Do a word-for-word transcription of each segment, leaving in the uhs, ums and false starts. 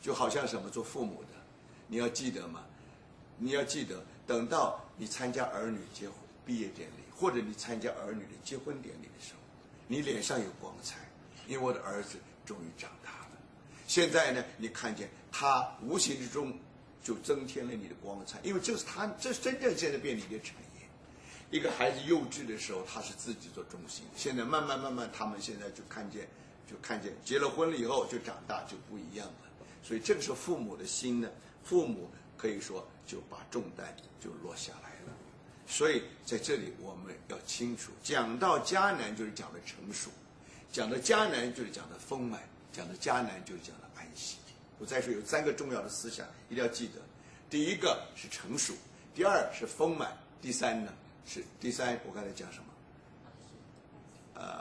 就好像什么做父母的，你要记得嘛，你要记得，等到你参加儿女结婚毕业典礼，或者你参加儿女的结婚典礼的时候，你脸上有光彩，因为我的儿子终于长大了。现在呢，你看见他无形之中就增添了你的光彩，因为这是他，这是真正现在变你的产业。一个孩子幼稚的时候，他是自己做中心，现在慢慢慢慢，他们现在就看见，就看见结了婚了以后就长大就不一样了。所以这个时候父母的心呢，父母可以说就把重担就落下来了。所以在这里我们要清楚，讲到迦南就是讲的成熟，讲到迦南就是讲的丰满，讲到迦南就是讲的安息。我再说有三个重要的思想一定要记得，第一个是成熟，第二是丰满，第三呢是第三我刚才讲什么？呃，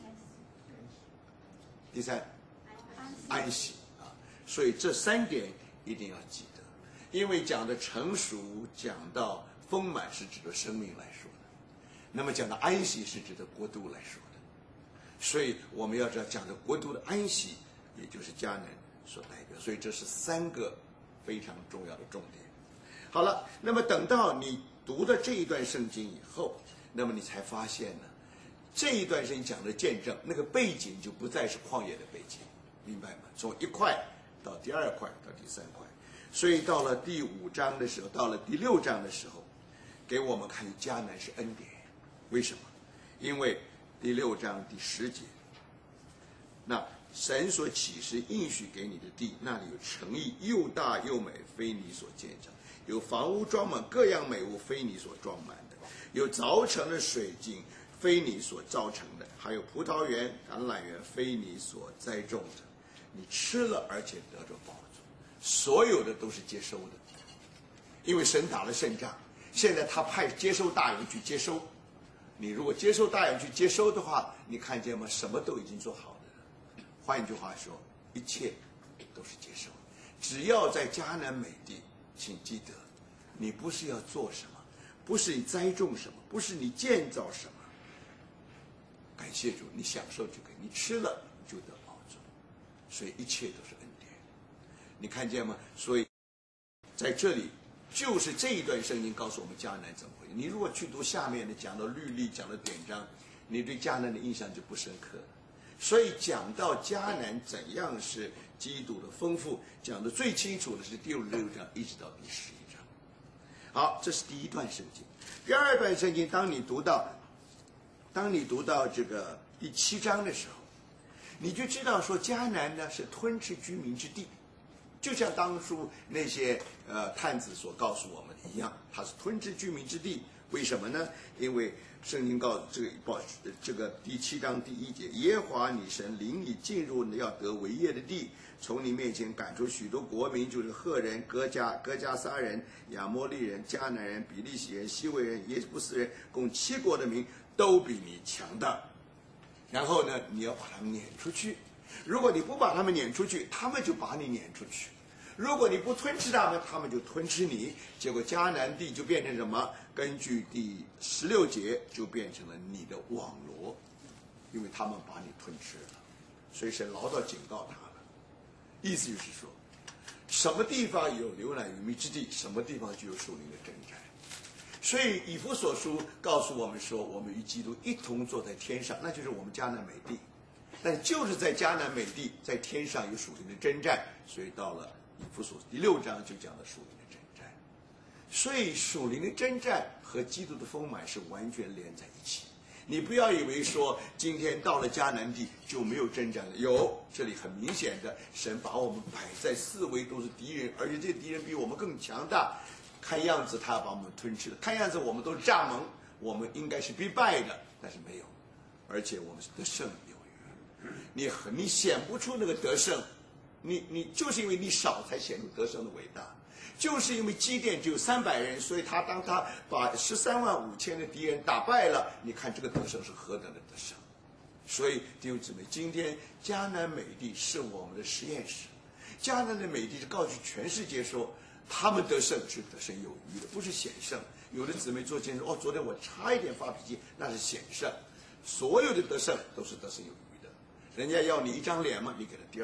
第三安息啊，所以这三点一定要记得，因为讲的成熟，讲到丰满是指的生命来说的，那么讲的安息是指的国度来说的，所以我们要知道讲的国度的安息，也就是迦南所代表，所以这是三个非常重要的重点。好了，那么等到你读了这一段圣经以后，那么你才发现呢，这一段圣经讲的见证，那个背景就不再是旷野的背景，明白吗？从一块到第二块到第三块，所以到了第五章的时候，到了第六章的时候，给我们看迦南是恩典。为什么？因为第六章第十节，那神所启示应许给你的地，那里有城邑，又大又美，非你所建造；有房屋装满各样美物，非你所装满的；有凿成的水井，非你所造成的；还有葡萄园、橄榄园，非你所栽种的。你吃了，而且得着饱足，所有的都是接收的，因为神打了胜仗，现在他派接收大人去接收。你如果接收大人去接收的话，你看见吗？什么都已经做好了。换一句话说，一切都是接受。只要在迦南美地，请记得，你不是要做什么，不是你栽种什么，不是你建造什么。感谢主，你享受就可以，你吃了就得饱足，所以一切都是恩典。你看见吗？所以在这里，就是这一段圣经告诉我们迦南怎么回事。你如果去读下面的讲到律例，讲到典章，你对迦南的印象就不深刻了。所以讲到迦南怎样是基督的丰富，讲的最清楚的是第六章一直到第十一章。好，这是第一段圣经。第二段圣经，当你读到，当你读到这个第七章的时候，你就知道说迦南呢是吞吃居民之地，就像当初那些呃探子所告诉我们的一样，它是吞吃居民之地。为什么呢？因为圣经告这个报这个第七章第一节，耶和华你神领你进入要得为业的地，从你面前赶出许多国民，就是赫人、哥加、哥加撒人、亚摩利人、迦南人、比利洗人、西维人、耶布斯人，共七国的民都比你强大。然后呢，你要把他们撵出去。如果你不把他们撵出去，他们就把你撵出去。如果你不吞吃他们，他们就吞吃你。结果迦南地就变成什么？根据第十六节，就变成了你的网罗，因为他们把你吞吃了。所以神牢牢警告他了，意思就是说，什么地方有流奶与蜜之地，什么地方就有属灵的征战。所以以弗所书告诉我们说，我们与基督一同坐在天上，那就是我们迦南美地。但就是在迦南美地，在天上有属灵的征战，所以到了以弗所第六章就讲了属灵的征战。所以属灵的征战和基督的丰满是完全连在一起。你不要以为说今天到了迦南地就没有征战了，有，这里很明显的，神把我们摆在四围都是敌人，而且这敌人比我们更强大，看样子他要把我们吞吃了，看样子我们都是蚱蜢，我们应该是必败的，但是没有，而且我们是得胜有余。你你显不出那个得胜，你你就是因为你少才显出得胜的伟大。就是因为基甸只有三百人，所以他当他把十三万五千的敌人打败了，你看这个得胜是何等的得胜。所以弟兄姊妹，今天迦南美地是我们的实验室，迦南的美地是告诉全世界说，他们得胜是得胜有余的，不是险胜。有的姊妹做见证，哦，昨天我差一点发脾气，那是险胜。所有的得胜都是得胜有余的。人家要你一张脸嘛，你给他第二张脸。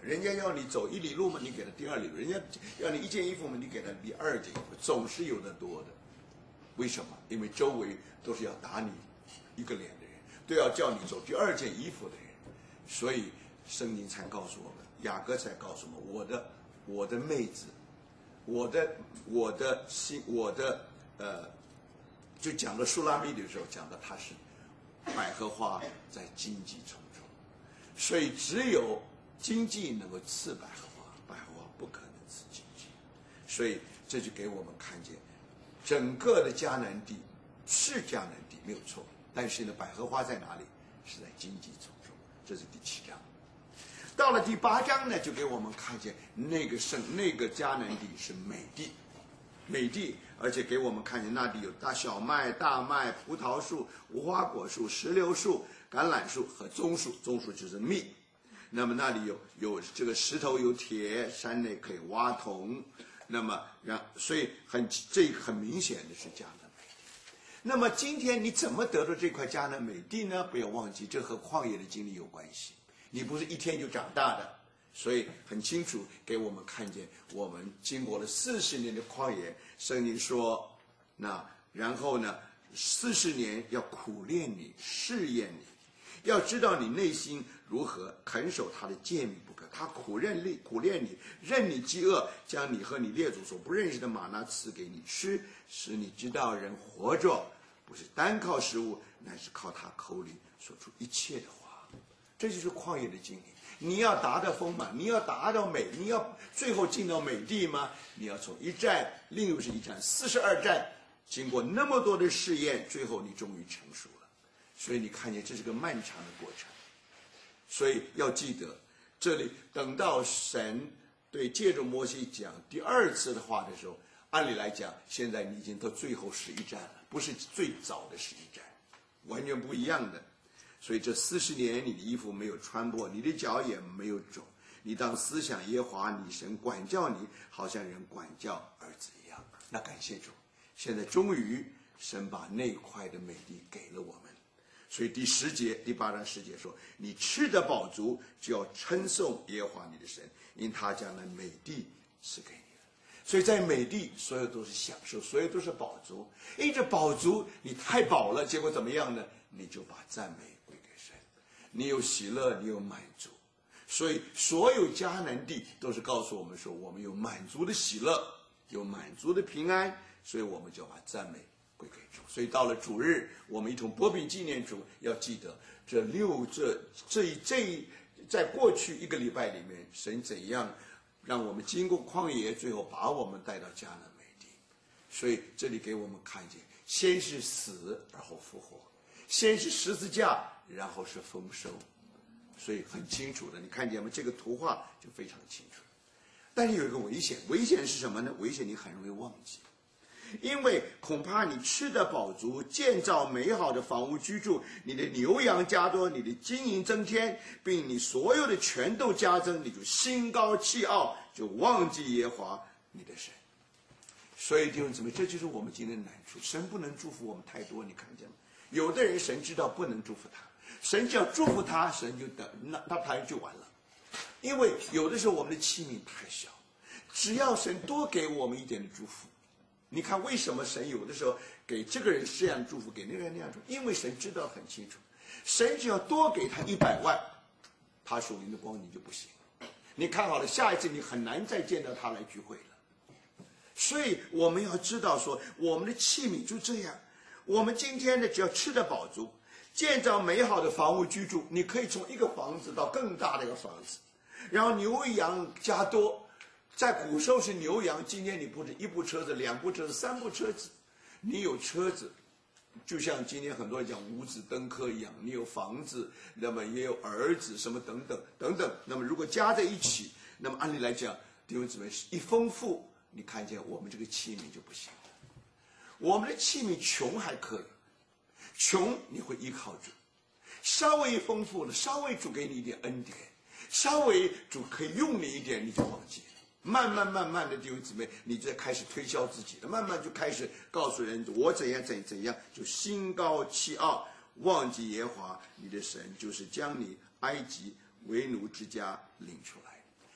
人家要你走一里路嘛，你给他第二里路；人家要你一件衣服嘛，你给他第二件衣服，总是有的多的。为什么？因为周围都是要打你一个脸的人，都要叫你走第二件衣服的人，所以圣经才告诉我们，雅各才告诉我们，我的我的妹子，我的我的心，我的呃，就讲到舒拉密的时候，讲到她是百合花在荆棘丛中，所以只有荆棘能够刺百合花，百合花不可能刺荆棘，所以这就给我们看见，整个的迦南地是迦南地没有错，但是呢，百合花在哪里？是在荆棘丛中。这是第七章。到了第八章呢，就给我们看见那个圣那个迦南地是美地，美地，而且给我们看见那地有大小麦、大麦、葡萄树、无花果树、石榴树、橄榄树和棕树，棕树就是蜜。那么那里有有这个石头有铁，山内可以挖铜。那么让所以很这很明显的是迦南美地。那么今天你怎么得到这块迦南美地呢？不要忘记，这和旷野的经历有关系。你不是一天就长大的，所以很清楚给我们看见，我们经过了四十年的旷野，圣经说，那然后呢，四十年要苦练你，试验你，要知道你内心如何，肯守他的诫命不可。他苦练力苦练你，任你饥饿，将你和你列祖所不认识的玛纳赐给你吃，使你知道人活着不是单靠食物，乃是靠他口里说出一切的话。这就是旷野的经历。你要达到丰满，你要达到美，你要最后进到美地吗？你要从一战，另又是一战，四十二战，经过那么多的试验，最后你终于成熟了。所以你看见这是个漫长的过程。所以要记得，这里等到神对借着摩西讲第二次的话的时候，按理来讲，现在你已经到最后十一战了，不是最早的十一战，完全不一样的。所以这四十年，你的衣服没有穿破，你的脚也没有肿。你当思想耶和华你神管教你，好像人管教儿子一样。那感谢主，现在终于神把那块的美地给了我们。所以第十节第八章十节说，你吃得饱足，就要称颂耶和华你的神，因他将那美地赐给你了。所以在美地，所有都是享受，所有都是饱足。因着饱足，你太饱了，结果怎么样呢？你就把赞美归给神，你有喜乐，你有满足。所以所有迦南地都是告诉我们说，我们有满足的喜乐，有满足的平安，所以我们就把赞美归给主。所以到了主日，我们一同擘饼纪念主，要记得这六这这一这一在过去一个礼拜里面，神怎样让我们经过旷野，最后把我们带到迦南美地。所以这里给我们看见，先是死，然后复活；先是十字架，然后是丰收。所以很清楚的，你看见吗？这个图画就非常清楚。但是有一个危险，危险是什么呢？危险你很容易忘记，因为恐怕你吃得饱足，建造美好的房屋居住，你的牛羊加多，你的金银增添，并你所有的全都加增，你就心高气傲，就忘记耶和华你的神。所以弟兄姊妹，这就是我们今天的难处。神不能祝福我们太多，你看见吗？有的人神知道不能祝福他，神只要祝福他，神就等那他他就完了。因为有的时候我们的器皿太小，只要神多给我们一点的祝福。你看为什么神有的时候给这个人这样祝福，给那个人那样祝福？因为神知道很清楚，神只要多给他一百万，他属灵的光你就不行。你看好了，下一次你很难再见到他来聚会了。所以我们要知道说，我们的器皿就这样。我们今天呢，只要吃得饱足，建造美好的房屋居住，你可以从一个房子到更大的一个房子，然后牛羊加多。在古时候是牛羊，今天你不是一部车子、两部车子、三部车子，你有车子，就像今天很多人讲五子登科一样，你有房子，那么也有儿子，什么等等等等。那么如果加在一起，那么按理来讲，弟兄姊妹一丰富，你看见我们这个器皿就不行了。我们的器皿穷还可以，穷你会依靠主，稍微丰富了，稍微主给你一点恩典，稍微主可以用你一点，你就忘记了。慢慢慢慢的弟兄姊妹，你就开始推销自己了，慢慢就开始告诉人我怎样怎怎样，就心高气傲，忘记耶和华你的神，就是将你埃及为奴之家领出来。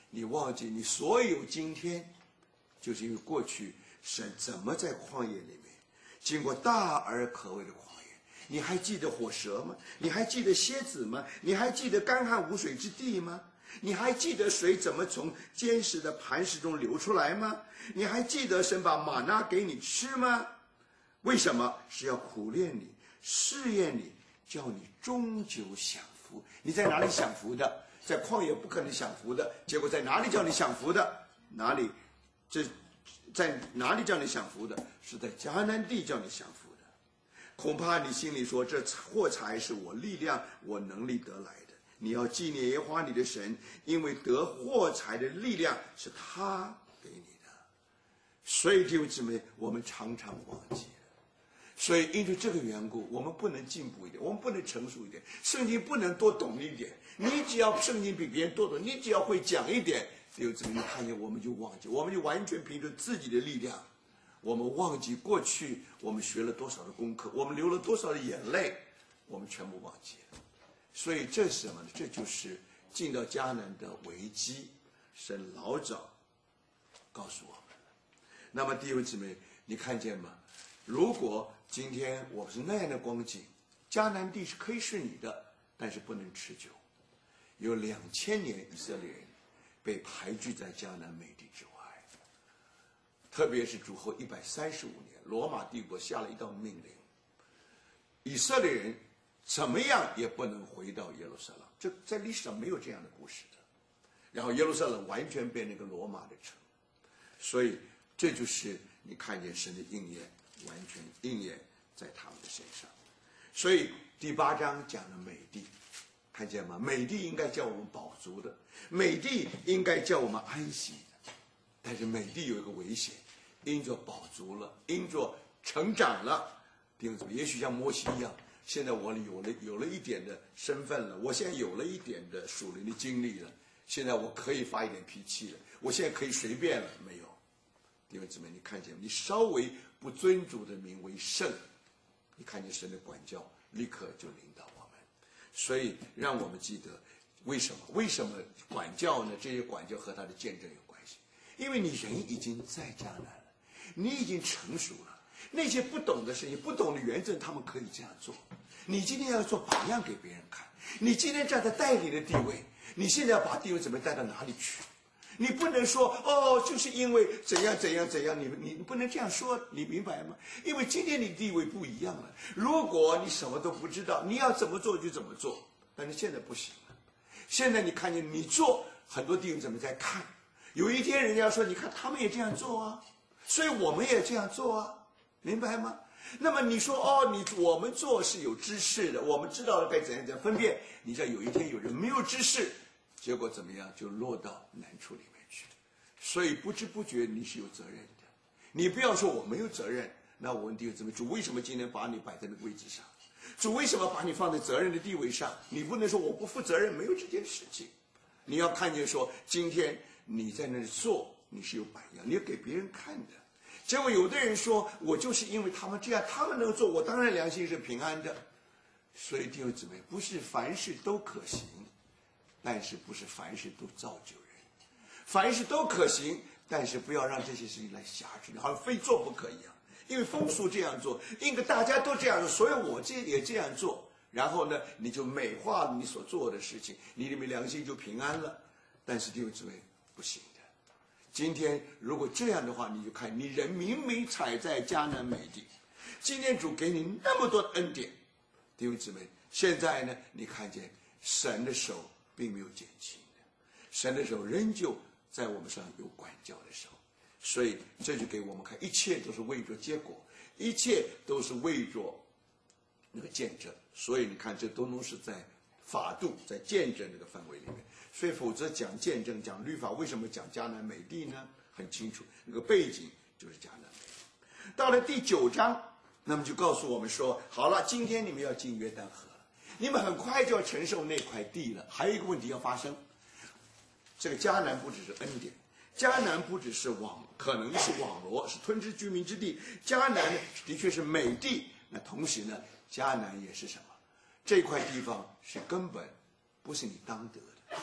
你忘记你所有今天，就是因为过去神怎么在旷野里面经过大而可畏的旷野。你还记得火蛇吗？你还记得蝎子吗？你还记得干旱无水之地吗？你还记得水怎么从坚实的磐石中流出来吗？你还记得神把玛纳给你吃吗？为什么？是要苦练你，试验你，叫你终究享福。你在哪里享福的？在旷野不可能享福的，结果在哪里叫你享福的？哪里？这在哪里叫你享福的？是在迦南地叫你享福的。恐怕你心里说，这货财是我力量我能力得来的。你要纪念耶和华你的神，因为得货财的力量是他给你的。所以弟兄姊妹，我们常常忘记了。所以因为这个缘故，我们不能进步一点，我们不能成熟一点，圣经不能多懂一点。你只要圣经比别人多懂，你只要会讲一点，弟兄姊妹，你看见我们就忘记，我们就完全凭着自己的力量，我们忘记过去我们学了多少的功课，我们流了多少的眼泪，我们全部忘记了。所以这是什么呢？这就是进到迦南的危机，神老早告诉我们了。那么弟兄姊妹，你看见吗？如果今天我们是那样的光景，迦南地是可以是你的，但是不能持久。有两千年以色列人被排拒在迦南美地之外，特别是主后一百三十五年，罗马帝国下了一道命令，以色列人怎么样也不能回到耶路撒冷，这在历史上没有这样的故事的。然后耶路撒冷完全变成一个罗马的城，所以这就是你看见神的应验，完全应验在他们的身上。所以第八章讲了美地，看见吗？美地应该叫我们饱足的，美地应该叫我们安息的。但是美地有一个危险，因着饱足了，因着成长了，弟兄姊妹，也许像摩西一样，现在我有了有了一点的身份了，我现在有了一点的属灵的经历了，现在我可以发一点脾气了，我现在可以随便了，没有。弟兄姊妹，你看见你稍微不尊主的名为圣，你看见神的管教立刻就领导我们。所以让我们记得，为什么为什么管教呢？这些管教和他的见证有关系，因为你人已经在迦南了，你已经成熟了。那些不懂的事情、不懂的原则，他们可以这样做。你今天要做榜样给别人看，你今天站在代理的地位，你现在要把地位怎么带到哪里去？你不能说哦，就是因为怎样怎样怎样，你你不能这样说，你明白吗？因为今天你地位不一样了。如果你什么都不知道，你要怎么做就怎么做，但是现在不行了。现在你看见你做，很多弟兄怎么在看？有一天人家说，你看他们也这样做啊，所以我们也这样做啊，明白吗？那么你说哦，你我们做是有知识的，我们知道该怎样怎样分辨。你知道有一天有人没有知识，结果怎么样？就落到难处里面去。所以不知不觉你是有责任的。你不要说我没有责任，那我问弟兄姊妹，主为什么今天把你摆在那个位置上？主为什么把你放在责任的地位上？你不能说我不负责任，没有这件事情。你要看见说，今天你在那里做，你是有榜样，你要给别人看的。结果有的人说，我就是因为他们这样，他们能做，我当然良心是平安的。所以弟兄姊妹，不是凡事都可行，但是不是凡事都造就人。凡事都可行，但是不要让这些事情来辖制你，好像非做不可一样。因为风俗这样做，因为大家都这样做，所以我这也这样做。然后呢，你就美化你所做的事情，你里面良心就平安了。但是弟兄姊妹，不行的。今天如果这样的话，你就看你人明明踩在迦南美地，今天主给你那么多的恩典，弟兄姊妹，现在呢，你看见神的手并没有减轻的，神的手仍旧在我们上有管教的手。所以这就给我们看，一切都是为着结果，一切都是为着那个见证。所以你看，这都能是在法度、在见证这个范围里面。所以否则讲见证、讲律法，为什么讲迦南美地呢？很清楚，那个背景就是迦南美地。到了第九章，那么就告诉我们说，好了，今天你们要进约旦河了，你们很快就要承受那块地了。还有一个问题要发生，这个迦南不只是恩典，迦南不只是网，可能是网罗，是吞吃居民之地。迦南的确是美地，那同时呢，迦南也是什么？这块地方是根本不是你当得的。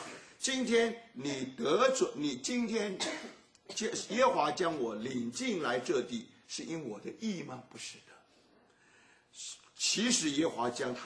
今天你得着，你今天耶和华将我领进来这地，是因我的义吗？不是的。其实耶和华将他